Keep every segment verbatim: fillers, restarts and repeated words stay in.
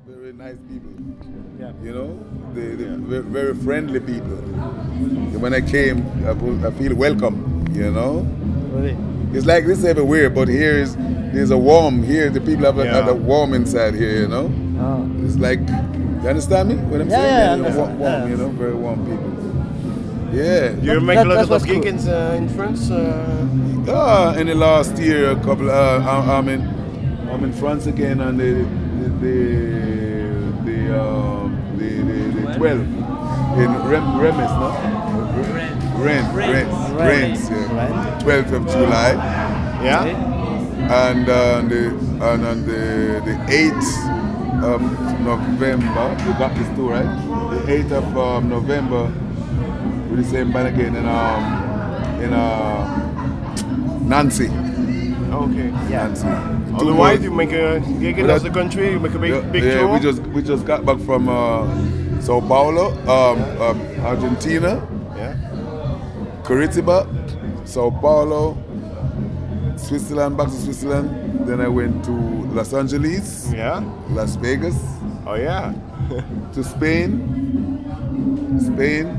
very nice people. Yeah. You know, they, they very, very friendly people. When I came, I, was- I feel welcome. You know, Really? it's like this everywhere, but here is there's a warm. Here the people have a, Yeah. have a warm inside here. You know, Oh. it's like, you understand me? What I'm Yeah, saying? yeah, I They're understand. warm, warm, Yeah. you know, very warm people. Yeah. Do you That- make that- a lot that of was gigs cool. in, uh, in France? Uh, Uh, in the last year, a couple. Uh, I'm, I'm in, I'm in France again, and the the the the, um, the, the, the twelve in Rem, Remes, no? Rennes, Rennes, Rennes, Rennes. yeah. twelfth of July, yeah? and uh, the and on the the eighth of November. You got this too, right? The eighth of um, November, with the same band again in um in uh. Nancy. Okay. Yeah. Nancy. Otherwise, you make a gig in Well, another country, you make a big, yeah, big yeah, tour? we just we just got back from uh, Sao Paulo, um, um, Argentina, Yeah. Curitiba, Sao Paulo, Switzerland, back to Switzerland. Then I went to Los Angeles, Yeah? Las Vegas, Oh, yeah. to Spain, Spain,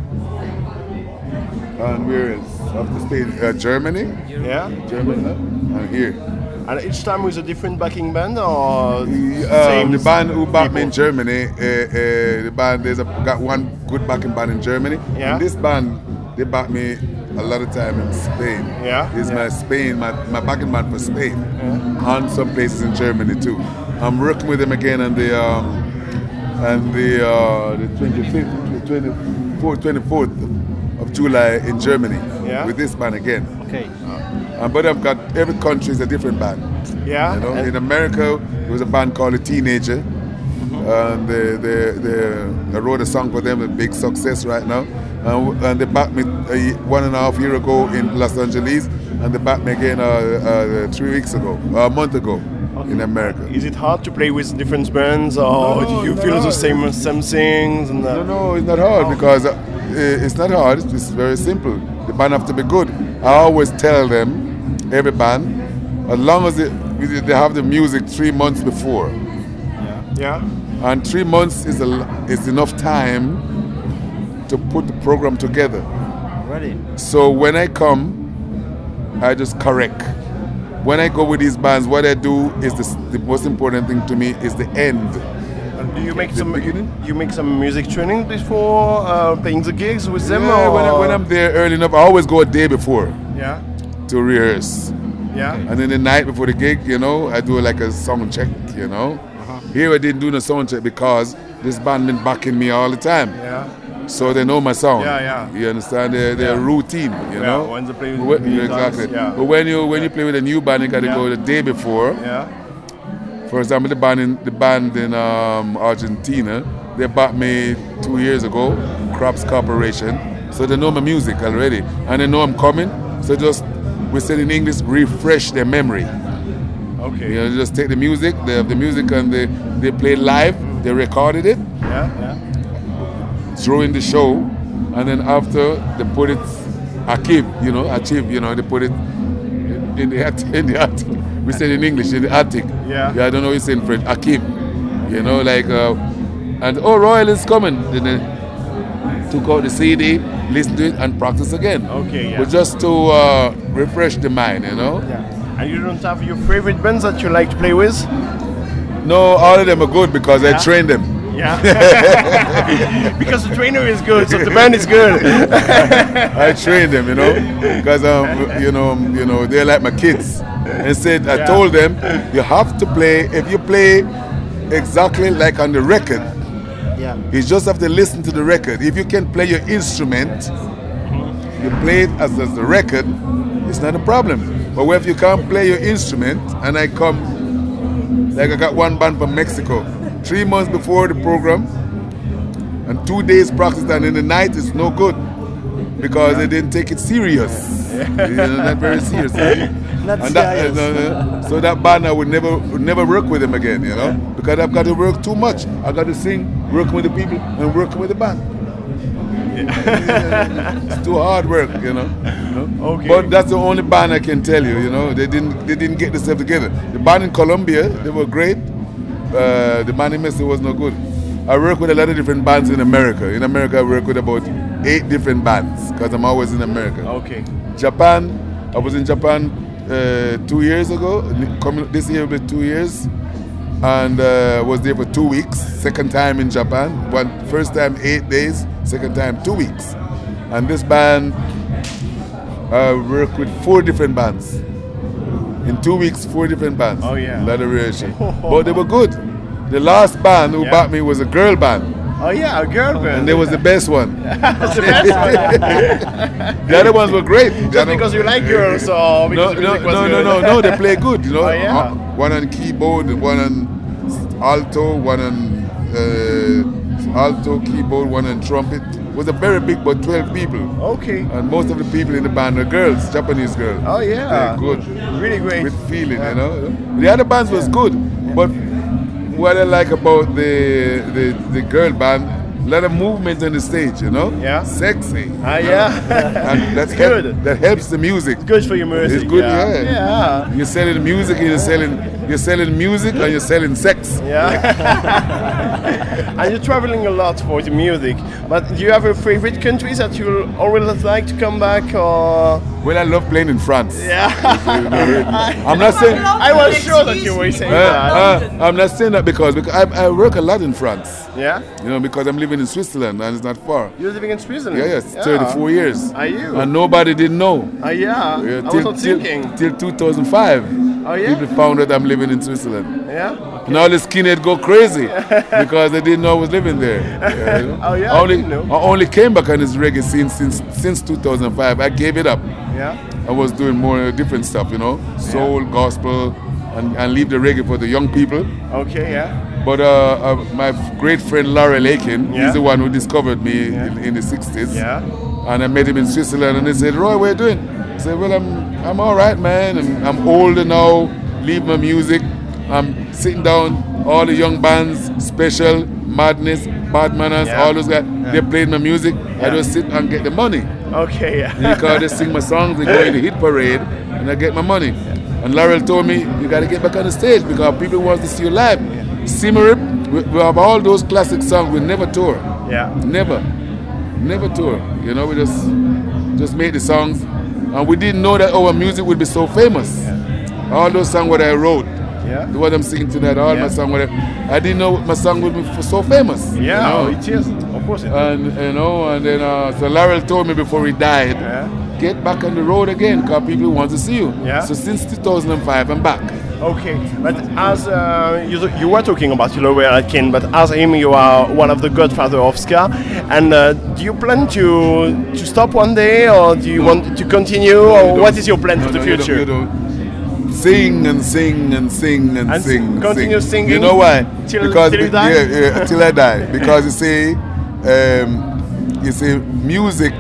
and where else? After Spain, uh, Germany, Yeah? Germany, huh? and here. And each time with a different backing band or Um, the band who backed me in people? Germany, uh, uh, the band there's a, got one good backing band in Germany. Yeah. And this band, they backed me a lot of time in Spain. Yeah. It's Yeah. my Spain, my, my backing band for Spain, and some places in Germany too. I'm working with them again on the um, and the uh, the twenty-fifth, the twenty-fourth, twenty-fourth of July in Germany. Yeah. With this band again. Okay. Um, but I've got every country is a different band. Yeah? You know, And- in America, there was a band called The Teenager. And they, they, they, I wrote a song for them, a big success right now. And, and they backed me uh, one and a half year ago in Los Angeles, and they backed me again uh, uh, three weeks ago, uh, a month ago in America. Is it hard to play with different bands, or No, do you it's feel not the hard. same same things? And, uh, No, no, it's not hard because uh, it's not hard. It's just very simple. The band have to be good. I always tell them, every band, as long as they, they have the music three months before, Yeah? and three months is a, is enough time to put the program together. Ready? So when I come, I just correct. When I go with these bands, what I do is the, the most important thing to me is the end. And do you make The some beginning? you make some music training before uh, playing the gigs with them? Yeah, or? when, I, when I'm there early enough, I always go a day before Yeah? to rehearse. Yeah? And then the night before the gig, you know, I do like a sound check, you know. Here I didn't do the sound check because this band been backing me all the time. Yeah? So they know my sound. Yeah, yeah. You understand? They're, they're Yeah. routine, you Yeah, know. when they play with When- many exactly. times, yeah. But when you when you play with a new band, you got to Yeah. go the day before. Yeah? For example, the band in the band in um, Argentina, they bought me two years ago, Crops Corporation. So they know my music already, and they know I'm coming. So just we said in English, refresh their memory. Okay. You know, just take the music, they have the music, and they they play live. They recorded it Yeah? Yeah? during the show, and then after they put it archive. You know, archive. You know, they put it in the at- in the attic. We said in English in the attic. Yeah. Yeah, I don't know what you say in French. Archive. You know, like uh, and oh, Royal is coming. Then they took out the C D, listen to it, and practice again. Okay, yeah. But just to uh, refresh the mind, you know. Yeah. And you don't have your favorite bands that you like to play with? No, all of them are good because I Yeah. train them. Yeah. Because the trainer is good, so the band is good. I train them, you know, because um, you know, you know, they're like my kids. And said, I Yeah. told them, you have to play. If you play exactly like on the record, Yeah. you just have to listen to the record. If you can play your instrument, you play it as, as the record, it's not a problem. But if you can't play your instrument, and I come, like I got one band from Mexico, three months before the program, and two days practice, and in the night it's no good because they didn't take it serious. You know, not very serious. Not And that, serious. uh, uh, so that band I would never would never work with them again, you know, because I've got to work too much. I got to sing, working with the people, and working with the band. It's too hard work, you know. you know? Okay. But that's the only band I can tell you, you know. They didn't they didn't get themselves together. The band in Colombia, they were great. uh, the Manny Messi was no good. I work with a lot of different bands in America. In America, I work with about eight different bands because I'm always in America. Okay. Japan, I was in Japan uh, two years ago. Coming this year will be two years, and uh, was there for two weeks. Second time in Japan. One first time eight days. Second time two weeks. And this band, I uh, work with four different bands. In two weeks, four different bands. Oh yeah. A lot of variation. But they were good. The last band who Yeah. backed me was a girl band, Oh yeah, a girl band. and they was the best one. That's the best one. The other ones were great. The Just other- because you like girls, or No, because the no, music was no, no, good? no, no. They play good, you know. Oh, yeah. Uh, One on keyboard, one on alto, one on uh, alto keyboard, one on trumpet. It was a very big, but twelve people, Okay. and most of the people in the band are girls, Japanese girls. Oh yeah. They're good, Really great. with feeling, you know. The other bands was good, but what I like about the the, the girl band, a lot of movement on the stage, you know. Yeah. Sexy. Ah you know? yeah. And that's It's good. help- that helps the music. Good for your music. It's good, yeah. yeah. Yeah. You're selling music, and you're selling you're selling music, and you're selling sex. Yeah. And you're traveling a lot for the music. But do you have a favorite country that you always like to come back, or? Well, I love playing in France. Yeah. I'm not saying. I was sure that you were saying Uh, that. uh, I'm not saying that because, because I, I work a lot in France. Yeah. You know, because I'm living in Switzerland and it's not far. You're living in Switzerland. Yeah, yes, thirty-four years. Are you? And nobody didn't know. Ah, yeah. Yeah, I was till, not till, thinking. till two thousand five. Oh, yeah? People found out I'm living in Switzerland. Yeah. And all the skinheads go crazy because they didn't know I was living there. Yeah, you know? Oh, yeah, I I only, didn't know. I only came back on this reggae scene since since two thousand five. I gave it up. Yeah. I was doing more different stuff, you know, soul, gospel, and, and leave the reggae for the young people. Okay. Yeah. But uh, uh, my f- great friend Laurel Aiken, Yeah. he's the one who discovered me Yeah. in, in the sixties. Yeah. And I met him in Switzerland, and he said, "Roy, what are you doing?" I said, "Well, I'm I'm all right, man. I'm, I'm older now. Leave my music. I'm sitting down. All the young bands, Special, Madness, Bad Manners, Yeah. all those guys, they played my music. I Yeah. just sit and get the money. Okay. Yeah. Because they sing my songs, they go in the hit parade, and I get my money. And Laurel told me, you got to get back on the stage because people want to see you live. Simmerip, we, we have all those classic songs. We never tour. Yeah. Never. Never tour. You know, we just just made the songs. And we didn't know that our music would be so famous. All those songs what I wrote, Yeah. the what I'm singing tonight, all Yeah. my songs, what I, I didn't know my song would be f- so famous. Yeah. you Oh, know? it is. Of course it is. And you know, and then uh, so Laurel told me before he died, Yeah. get back on the road again because people want to see you. Yeah. So since two thousand five, I'm back. Okay, but as uh, you, you were talking about Laurel Aitken, but as him, you are one of the godfather of ska. And uh, do you plan to to stop one day, or do you want to continue, You or don't- what is your plan for no, the no, you don't- future? you don't. Sing and sing and sing and, And sing. continue sing. singing You know why? till- because till you be- die? Yeah, yeah, till I die. Because you see, um, you see, music,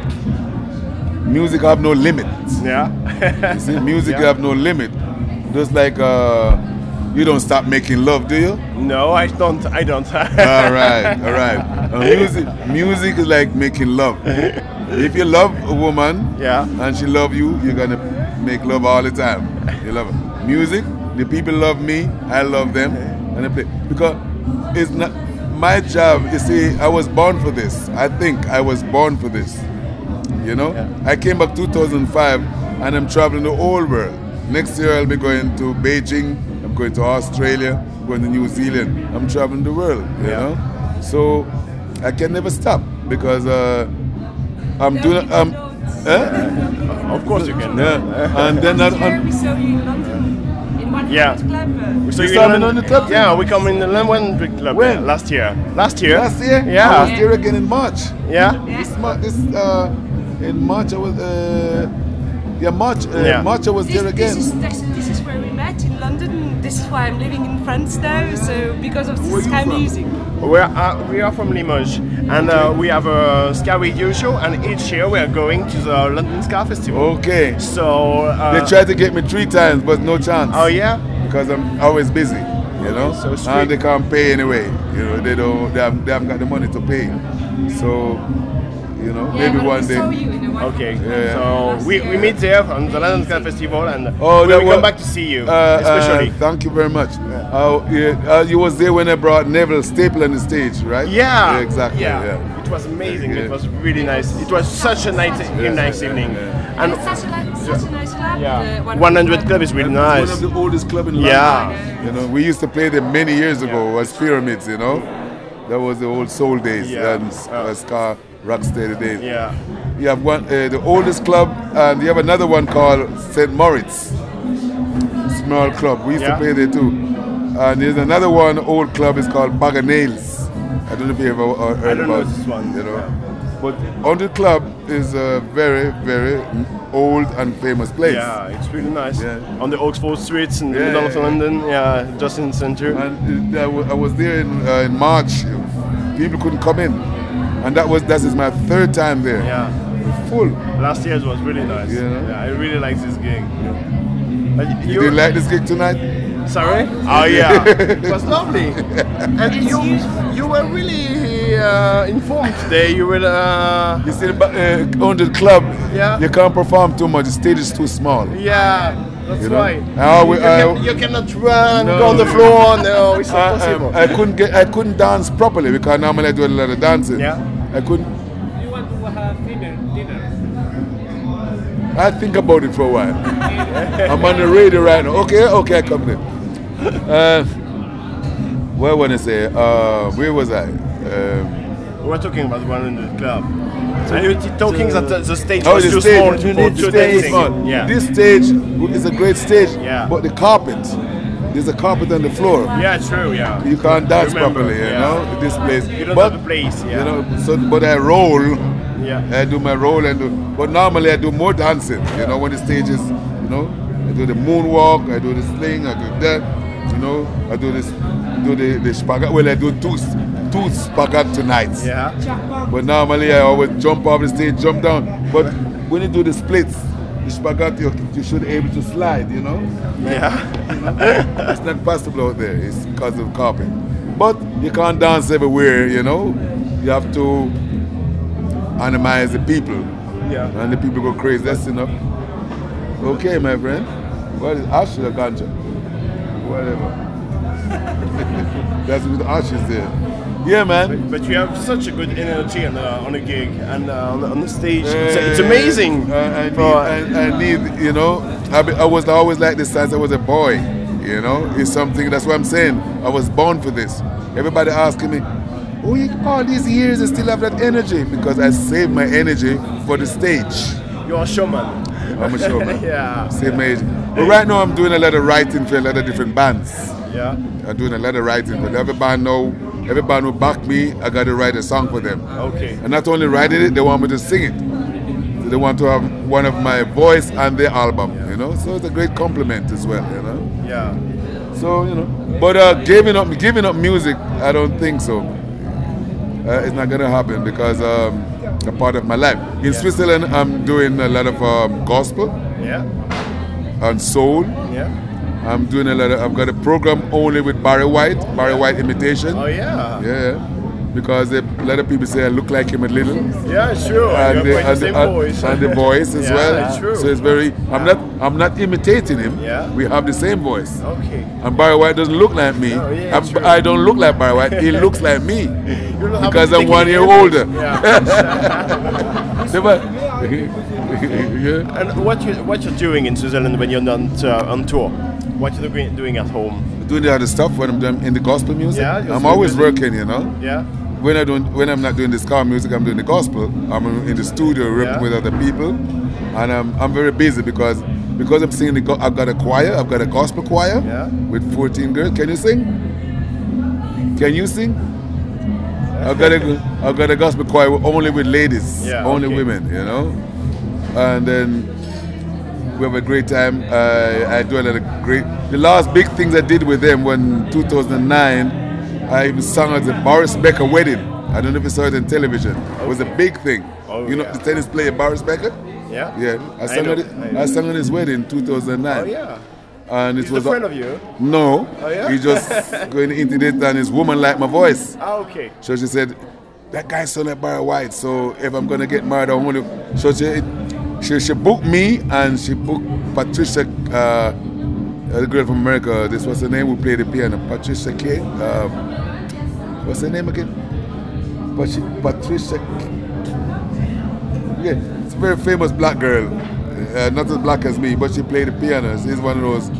music have no limit. Yeah. You see, music Yeah. have no limit. Just like uh, you don't stop making love, do you? No, I don't. I don't. all right, all right. Uh, music, music is like making love. If you love a woman, Yeah. and she love you, you're gonna make love all the time. You love her. Music, the people love me, I love them, and I play because it's not my job. You see, I was born for this. I think I was born for this. You know, Yeah. I came back two thousand five, and I'm traveling the whole world. Next year I'll be going to Beijing. I'm going to Australia. Going to New Zealand. I'm traveling the world. You Yeah. know, so I can never stop because uh, I'm doing. Um, eh? Of course you can. Yeah, and then I, Yeah, we saw you in London in one Yeah. club. uh, So You you saw me in- on the club? Yeah, we come in the London Big Club When? yeah, last year. Last year. last year I Yeah. was there again in March. Yeah. This month, this uh, in March I was. Uh, yeah, March. Uh, Yeah. March I was This, there this, again. is, this, this is where we met in London. This is why I'm living in France now. So because of Where this you kind of from? music. We are, uh, we are from Limoges, and uh, we have a ska radio show, and each year we are going to the London Ska Festival. Okay. So uh, They tried to get me three times, but no chance. Oh yeah. Because I'm always busy, you know. so sweet. and they can't pay anyway. You know, they don't. They haven't, they haven't got the money to pay. So You know, Yeah, maybe well, one we day. saw you in a while. Okay, Yeah. so Last we, year. we meet there on the London Ska Festival, and Oh, we that will wa- come back to see you, Uh, uh, especially. thank you very much. Uh, yeah, uh, you was there when I brought Neville Staple on the stage, right? Yeah, exactly. Yeah. Yeah. It was amazing. Yeah. It was really nice. It was such a nice, nice evening. And And it's such a, like, such a nice club. yeah, the one hundred Club is really It's one nice. of the oldest club in London. Yeah. You know, we used to play there many years ago as Pyramids, you know. That was the old soul days Yeah. and uh, ska rocksteady days. Yeah. You have one, uh, the oldest club, and you have another one called Saint Moritz. Small club. We used Yeah. to play there too. And there's another one, old club, is called Bag of Nails. I don't know if you ever uh, heard I don't know about this one. You know. But Hundred Club is a very, very old and famous place. Yeah, it's really nice. Yeah. On the Oxford streets in the Yeah, middle of yeah, yeah. London. Yeah, just in the center. And uh, I wa- I was there in, uh, in March. People couldn't come in, and that was that is my third time there. Yeah. Full. Last year was really nice. Yeah. Yeah, I really like this gig. But You you didn't like this gig tonight? sorry? Oh yeah, it was lovely. And It's you usual. you were really uh, informed today. You were. Uh, You see, the ba- uh, Hundred Club. Yeah. You can't perform too much. The stage is too small. yeah, that's You know? right. I always- you, I- can, you cannot run, No. go on the floor. No, it's not I, possible. I, I couldn't get. I couldn't dance properly because normally I do a lot of dancing. Yeah. I couldn't. You want to have dinner? Dinner? I think about it for a while. I'm on the radio right now. Okay, okay, I come there. Uh, what want to say? Uh, where was I? Um, We were talking about one hundred Club. So you're t- talking that the, the stage oh, was the too stage. small the for two stage is dancing. small. Yeah. This stage is a great stage. Yeah. But the carpet, there's a carpet on the floor. yeah, true. Yeah. You can't dance Remember, properly, you yeah. know, this place. You don't but, have a place. Yeah. You know, so but I roll. Yeah. I do my roll and do, but normally I do more dancing. You know, when the stage is, you know, I do the moonwalk, I do the sling, I do that. You know, I do this, do the the spagat. Well, I do two two spagat tonight. Yeah. But normally I always jump off the stage, jump down. But when you do the splits, the spagat, you, you should be able to slide. You know. Yeah. It's not possible out there. It's because of carpet. But you can't dance everywhere, you know. You have to animize the people. Yeah. And the people go crazy. That's enough. Okay, my friend. What is ash or ganja? Whatever. That's with ashes there. Yeah, man. But you have such a good energy on, uh, on a gig and uh, on, the- on the stage. It's, it's amazing. Uh, I, I, need, For- I, I need, you know, I, be, I was always like this since I was a boy. You know, it's something, that's what I'm saying. I was born for this. Everybody asking me, oh, you, all these years you still have that energy? Because I saved my energy for the stage. You're a showman. I'm a showman. Yeah. Save my energy. But right now I'm doing a lot of writing for a lot of different bands. Yeah. I'm doing a lot of writing for every band now. Every band who back me, I got to write a song for them. Okay. And not only writing it, they want me to sing it. So they want to have one of my voice on their album, you know. So it's a great compliment as well, you know. Yeah. So you know, but uh, giving up, giving up music, I don't think so. Uh, it's not gonna happen because um, a part of my life. In Switzerland, I'm doing a lot of um, gospel Yeah. and soul. Yeah. I'm doing a lot of. I've got a program only with Barry White, Barry White imitation. Oh yeah. Yeah, because a lot of people say I look like him a little. Yeah, sure. And you the, have quite and, the the, same and- voice. and the voice as Yeah, well. it's true. So it's very. I'm not. I'm not imitating him. Yeah. We have the same voice. Okay. And Barry White doesn't look like me. Oh, yeah, I'm- true. I don't look like Barry White. He looks like me You don't have because to I'm take one any year effort. older. Yeah. Yeah, but- yeah. And what you what you're doing in Switzerland when you're not uh, on tour? What you're doing doing at home? Doing the other stuff when I'm doing in the gospel music. Yeah, you're I'm still always busy. working, you know. Yeah. When I don't, when I'm not doing the ska music, I'm doing the gospel. I'm in the studio rapping Yeah. with other people, and I'm I'm very busy because because I'm singing. The go- I've got a choir. I've got a gospel choir Yeah. with fourteen girls. Can you sing? Can you sing? I've got a I've got a gospel choir only with ladies, Yeah, only okay. women, you know. And then we have a great time. I I do a lot of great. The last big things I did with them when two thousand nine, I even sang at the Boris Becker wedding. I don't know if you saw it on television. It was a big thing. Oh, you know yeah. the tennis player Boris Becker? Yeah. Yeah, I sang know, at it, I know. I sang at his wedding in two thousand nine. Oh yeah. And it He's was a friend of you. No, Oh, yeah? he just going into it and his woman liked my voice. Ah, okay. So she said, that guy sound like Barry White. So if I'm gonna get married, I want to. So she, she, she booked me and she booked Patricia, uh, the girl from America. This was her name who played the piano. Patricia K. Um, what's her name again? Pat- Patricia. Yeah, it's a very famous black girl. Uh, not as black as me, but she played the piano. She's one of those.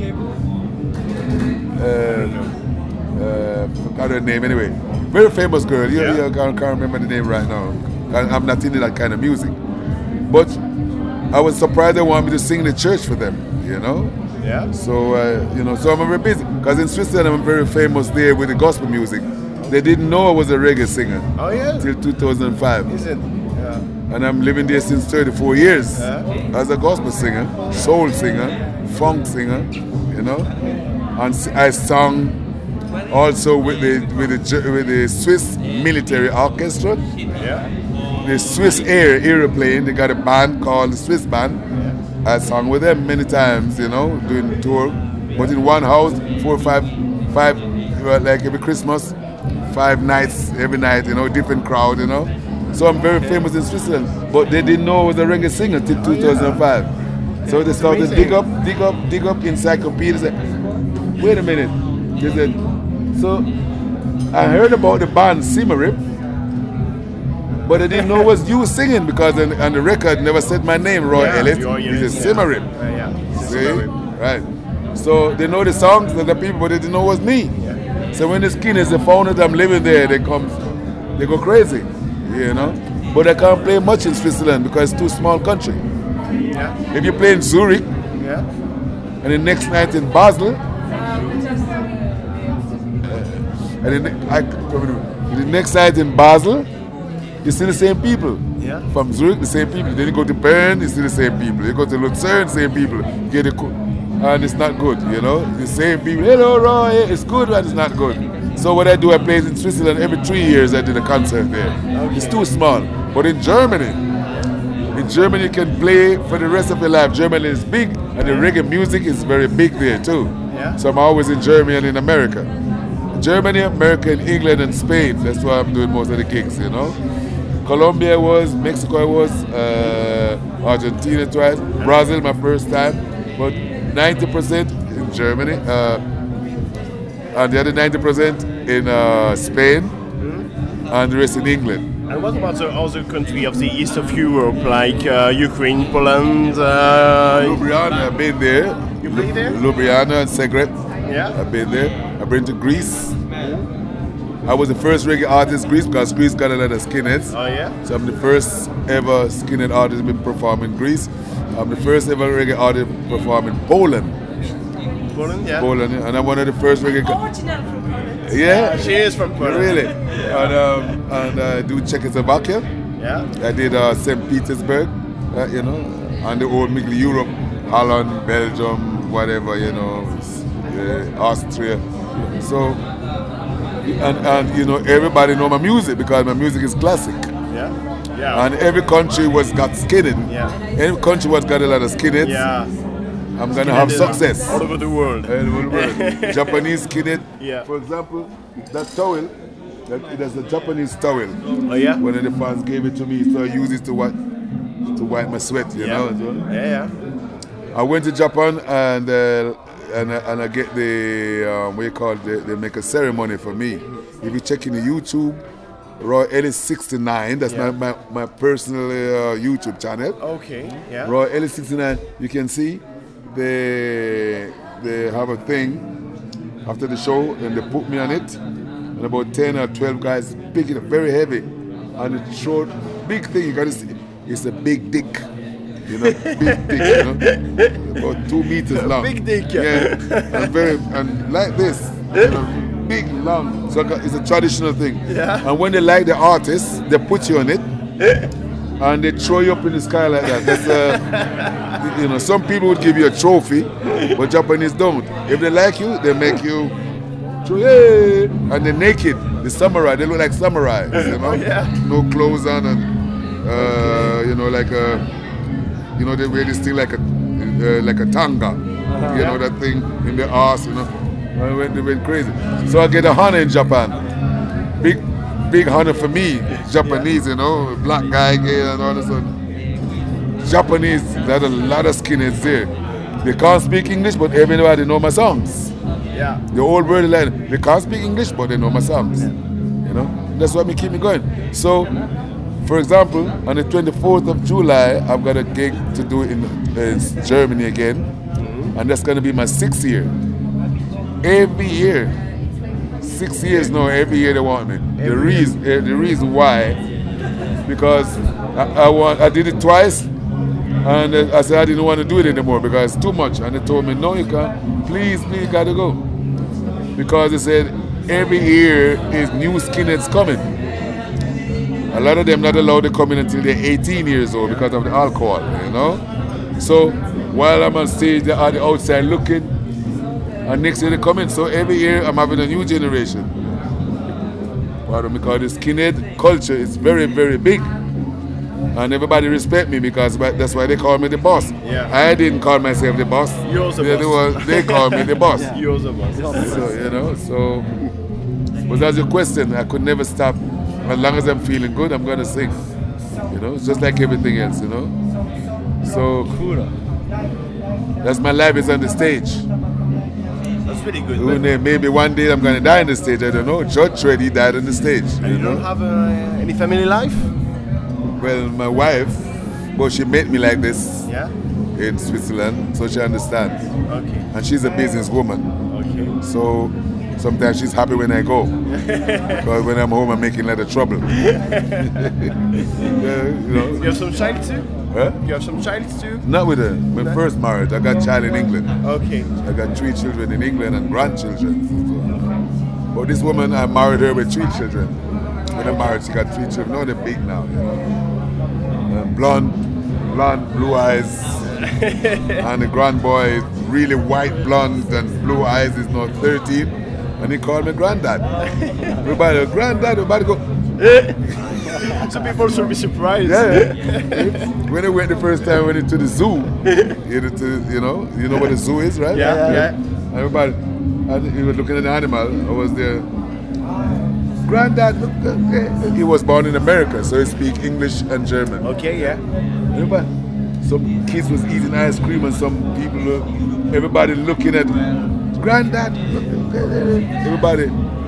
Uh, uh, forgot her name anyway. Very famous girl. You, Yeah. you can't, can't remember the name right now. I- I'm not into that kind of music. But I was surprised they wanted me to sing in the church for them, you know? Yeah. So, uh, you know, so I'm very busy. Because in Switzerland, I'm very famous there with the gospel music. They didn't know I was a reggae singer Oh yeah. till two thousand five. Is it? Yeah. And I'm living there since thirty-four years Yeah. as a gospel singer, soul singer, funk singer, you know. And s- I sang also with the with the Ge- with the Swiss military orchestra, Yeah. the Swiss Air airplane. They got a band called the Swiss Band. I sang with them many times, you know, doing tour. But in one house, four or five, five, well, like every Christmas, five nights every night, you know, different crowd, you know. So I'm very famous in Switzerland, but they didn't know I was a reggae singer till two thousand five. So they started to dig up, dig up, dig up encyclopedias. Wait a minute. They said, so I heard about the band Simarip, but I didn't know it was you singing because on, on the record never said my name, Roy Yeah, Elliott. Roy It's Elliott, a yeah. Simarip. Uh, yeah. See? Simarip. Right. So they know the songs and the people, but they didn't know it was me. So when the Skinners, they found out I'm living there, they come, they go crazy, you know. But I can't play much in Switzerland because it's too small country. Yeah. If you play in Zurich Yeah. and the next night in Basel, and then I, the next night in Basel, you see the same people. Yeah. From Zurich, the same people. Then you go to Bern, you see the same people. You go to Lucerne, same people. You get a co- and it's not good, you know. The same people. Hello, Roy. It's good, but it's not good. So what I do, I play in Switzerland every three years. I did a concert there. It's too small. But in Germany, in Germany you can play for the rest of your life. Germany is big, and the reggae music is very big there too. Yeah. So I'm always in Germany and in America. Germany, America, and England and Spain. That's why I'm doing most of the gigs, you know. Colombia was, Mexico I was, uh, Argentina twice, Brazil my first time, but ninety percent in Germany, uh, and the other ninety percent in uh, Spain, and the rest in England. And what about the other country of the east of Europe, like uh, Ukraine, Poland? Uh, Ljubljana, I've been there. You played there? Ljubljana and Zagreb, yeah. I've been there. I've been to Greece. I was the first reggae artist in Greece because Greece got a lot of skinheads. Oh yeah. So I'm the first ever skinhead artist to perform in Greece. I'm the first ever reggae artist to perform in Poland. Poland, yeah. Poland, and I'm one of the first reggae. Original from Poland. Yeah, She is from Poland. really. And um, and I do Czechoslovakia. Yeah. I did uh, Saint Petersburg, uh, you know, and the old middle Europe, Holland, Belgium, whatever, you know, uh, Austria. So, and, and you know, everybody know my music because my music is classic. Yeah. Yeah. And every country was got skinhead. Yeah. Every country was got a lot of skinheads. yeah. I'm gonna have Skinhead, uh, success. all over the world. All over the world. Japanese skinhead. Yeah. For example, that towel, that, that's a Japanese towel. Oh yeah. One of the fans gave it to me, so I use it to wipe, to wipe my sweat, you yeah. know. So Yeah, yeah. I went to Japan and uh, and, I, and I get the um, what you call it, they, they make a ceremony for me. If you check in the YouTube, Roy Ellis sixty-nine, that's Yeah. my, my, my personal uh, YouTube channel. Okay. Yeah. Roy Ellis sixty-nine, you can see they they have a thing after the show and they put me on it, and about ten or twelve guys pick it up very heavy, and it showed big thing. You gotta see, it's a big dick, you know, big dick, you know, about two meters long. Big dick. Yeah, and very and like this, you know, big long. So it's a traditional thing. Yeah. And when they like the artist, they put you on it. And they throw you up in the sky like that. That's uh, you know, some people would give you a trophy, but Japanese don't. If they like you, they make you, throw, hey, and they're naked. The samurai, they look like samurais, you know, yeah. no clothes on, and uh, you know, like a, you know, they wear this thing like a, uh, like a tanga, you know, that thing in the arse, you know. And they went crazy. So I get a honor in Japan, big, big honor for me. Japanese, you know, black guy, gay, and all this. Japanese, there's a lot of skinheads there. They can't speak English, but everybody know my songs. Yeah. The whole world like, they can't speak English, but they know my songs. You know, that's what me keep me going. So, for example, on the twenty-fourth of July, I've got a gig to do in uh, Germany again, and that's gonna be my sixth year. Every year, six years now. Every year they want me. The reason, uh, the reason why, because I, I want, I did it twice, and uh, I said I didn't want to do it anymore because it's too much. And they told me, no, you can't. Please, please, you gotta go. Because they said every year is new skinheads coming. A lot of them not allowed to come in until they're eighteen years old because of the alcohol, you know. So while I'm on stage, they're on the outside looking, and next year they come in. So every year I'm having a new generation. Because the skinhead culture is very, very big. And everybody respect me because that's why they call me the boss. Yeah. I didn't call myself the boss. You're the they, boss. They, were, they call me the boss. Yeah. You're the boss. So, you know, so, but that's your question. I could never stop. As long as I'm feeling good, I'm going to sing. You know, it's just like everything else, you know. So, that's my life is on the stage. That's really good. Who knew? Maybe one day I'm going to die on the stage. I don't know. Judge Dredd, he died on the stage. And you you know? don't have uh, any family life? Well, my wife, well, she met me like this Yeah. in Switzerland, so she understands. Okay. And she's a businesswoman. Okay. So sometimes she's happy when I go. Because when I'm home, I'm making a lot of trouble. Yeah, you know. You have some child too? Huh? You have some child too? Not with her. My first marriage, I got a child in England. Okay. I got three children in England and grandchildren. So. But this woman, I married her with three children. When I married, she got three children. Now they're big now, you know. And blonde, blonde, blue eyes. And the grand boy, really white, blonde, and blue eyes, is now thirteen. And he called me granddad. Everybody, granddad, everybody go. So people should be surprised. Yeah, yeah. When I went the first time, I went to the zoo. You know, to, you know, you know what a zoo is, right? Yeah, yeah. yeah. Everybody, and he was looking at the animal. I was there. Granddad, look, okay. He was born in America, so he speaks English and German. Okay, yeah. Everybody, some kids was eating ice cream, and some people, uh, everybody looking at Granddad. Look, okay. Everybody,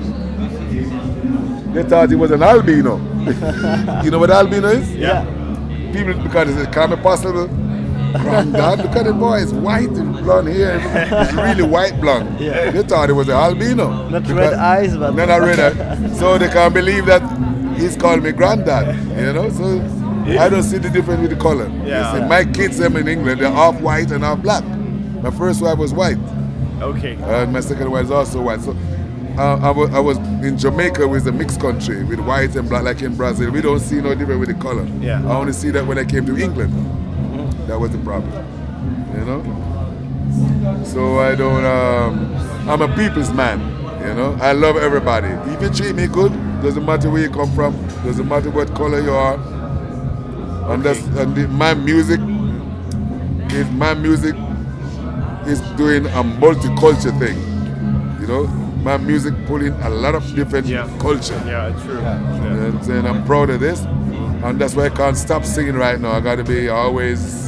they thought he was an albino. You know what albino is? Yeah. People, because it's kind of possible. Granddad, look at the boy, it's white and blonde hair. It's really white blonde. Yeah. They thought it was an albino. Not Because- red eyes, but No, not red eyes. So they can't believe that he's called me granddad, you know? So I don't see the difference with the color. Yeah. You see, my kids, them in England, they're half white and half black. My first wife was white, Okay. and my second wife is also white. So uh, I, was, I was in Jamaica, with a mixed country, with white and black, like in Brazil. We don't see no difference with the color. Yeah. I only see that when I came to England. That was the problem, you know? So I don't, um, I'm a people's man, you know? I love everybody. If you treat me good, doesn't matter where you come from, doesn't matter what color you are. And that's, and the, my music is, my music is doing a multicultural thing, you know? My music pulling a lot of different Yeah. culture. Yeah, true. You know what I'm saying? I'm proud of this, and that's why I can't stop singing right now. I gotta be always.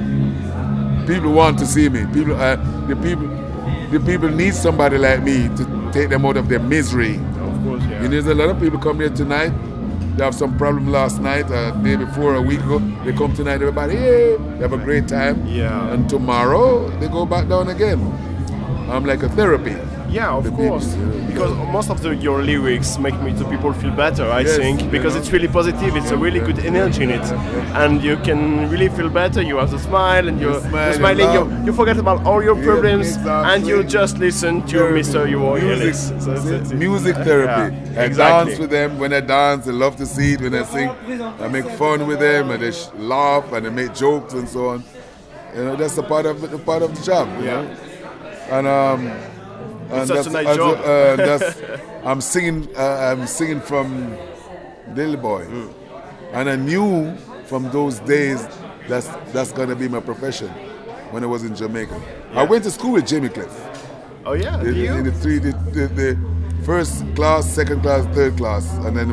People want to see me. People, uh, the people, the people need somebody like me to take them out of their misery. Of course, yeah. You know, there's a lot of people come here tonight. They have some problem last night, a day before, a week ago. They come tonight. Everybody, hey, they have a great time. Yeah. And tomorrow they go back down again. I'm like a therapy. Yeah, of The course. people, yeah. Because most of the, your lyrics make me to people feel better, I Yes, think, you because know. it's really positive. It's a really good energy in it, and you can really feel better. You have the smile, and you're, You smile, you're you smiling. You, laugh. you forget about all your Yeah, problems, exactly. and you just listen to Therapy. Mister Your Music, lyrics. So see? that's it. Music therapy. Yeah, I exactly. dance with them. When I dance, they love to see it. When I sing, I make fun with them, and they sh- laugh and they make jokes and so on. You know, that's a part of the part of the job. You Yeah. know? And um, and It's such that's, a nice as- job. uh, that's I'm singing. Uh, I'm singing from Little Boy, Mm. and I knew from those days that's that's gonna be my profession. When I was in Jamaica, I went to school with Jimmy Cliff. Oh yeah, In, do you? in the three, the, the, the first class, second class, third class, and then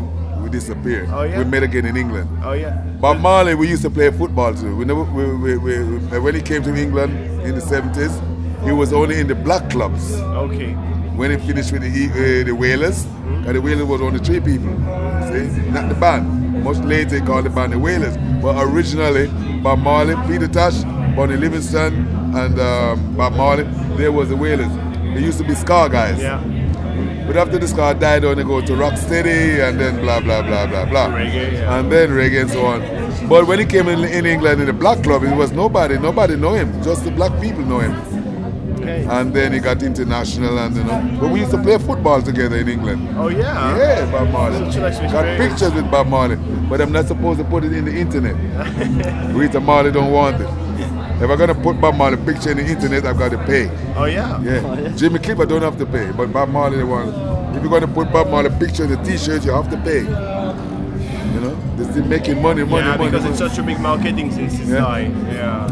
we disappeared. Oh, yeah? We met again in England. Oh yeah. Bob Marley, we used to play football too. We never, we, we, we, we, when he came to England in the seventies, he was only in the black clubs. Okay. When he finished with the, uh, the Wailers, mm-hmm. and the Wailers was only three people, see, not the band. Much later he called the band the Wailers. But originally, Bob Marley, Peter Tosh, Bonnie Livingston, and um, Bob Marley, there was the Wailers. They used to be ska guys. Yeah. But after the ska died down, they go to Rocksteady and then blah, blah, blah, blah, blah. Reggae, yeah. And then reggae and so on. But when he came in, in England in the black club, it was nobody. Nobody know him. Just the black people know him. Okay. And then he got international and, you know. But we used to play football together in England. Oh yeah? Yeah, Bob Marley. Such a nice Got experience. pictures with Bob Marley. But I'm not supposed to put it in the internet. Rita Marley don't want it. If I'm gonna put Bob Marley picture in the internet, I've got to pay. Oh yeah? Yeah. Oh, yeah. Jimmy Clipper don't have to pay, but Bob Marley they want. If you're gonna put Bob Marley picture in the t-shirt, you have to pay. You know? They're still making money, money, Yeah, money. because money. it's such a big marketing since it's Yeah. dying. Yeah.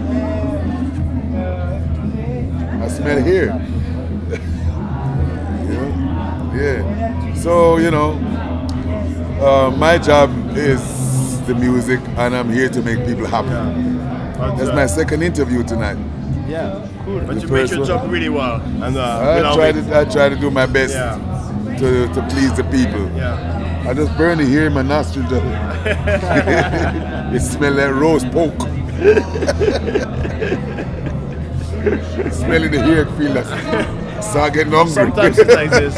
I smell here. You know? Yeah. So, you know, uh, my job is the music and I'm here to make people happy. But, That's uh, my second interview tonight. Yeah, cool. But the you make first your one. job really well. And uh, I without try it- to I try to do my best Yeah. to, to please the people. Yeah. I just burn it here in my nostrils. It smells like roast pork. Smelling the hair, feel like start getting hungry. Sometimes it's like this.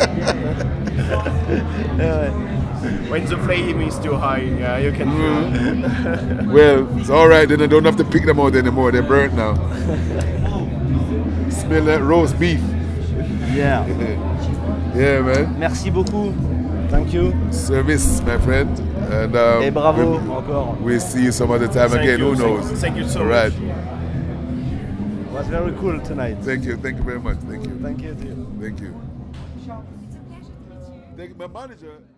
Yeah, When the flame is too high, yeah, you can feel. Well, it's all right. Then I don't have to pick them out anymore. They're burnt now. Smell like roast beef. yeah. Yeah, man. Merci beaucoup. Thank you. Service, my friend. And um, Et bravo we'll, encore. we'll see you some other time Thank again. you, Who thank- knows? thank you so all right. much. It was very cool tonight. Thank you. Thank you very much. Thank you. Thank you. Too. Thank you. It's a pleasure to meet you. Thank you. My manager.